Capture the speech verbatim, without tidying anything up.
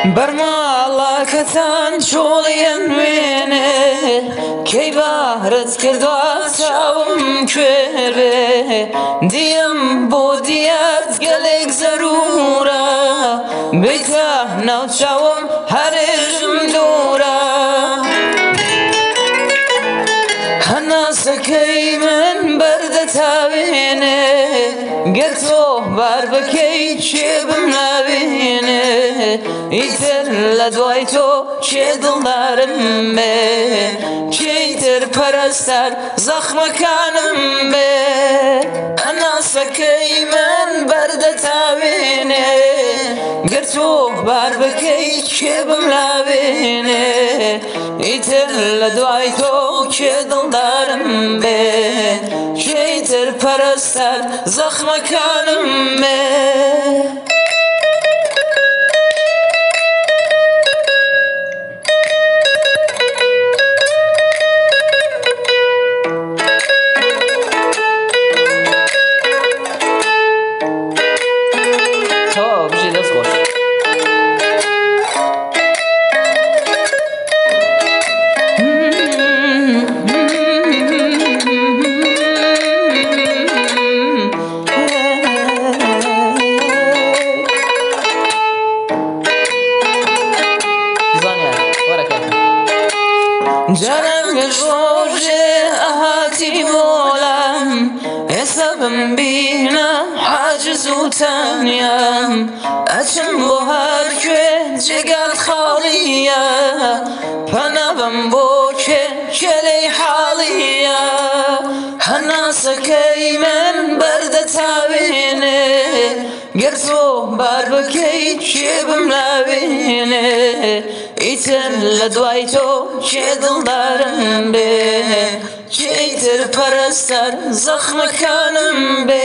بەرماڵاکەتان چۆڵیان وێنێ کەی بارت کردوە چاوم کوێر بێ دیم بۆ دیات گەلێک زەرورە بیتە ناو چاوم هەرێژم دوورە هەناسەکەی من بەردەتاوێنێ گەر تۆ بار بەکەی چێ بم نابێنێ ئیتر لە دوای تۆ چێ دڵدارم بێ چێیتر پەرستەر زەخمەکانم بێ هەناسەکەی من بەردەتاوێنێ گەر تۆ بار بەکەی چێ بم نابێنێ ئیتر لە دوای تۆ چێ دڵدارم بێ چێیتر پەرستەر زەخمەکانم بێ جانم ڕۆژێ ئاهاتی بۆڵام ئێستا بمبینە حاجز و تەنیام ئەچم بۆ هەر کوێ جێگات خاڵیە پەنابم بۆ کێ کێلەی حاڵیە هەناسەکەی من بەردەتاوێنێ گەر تۆ بار بەکەی چێ بم نابێنێ ئیتر لە دوای تۆ چێ دڵدارم بێ چێیتر پەرستەر زەخمەکانم بێ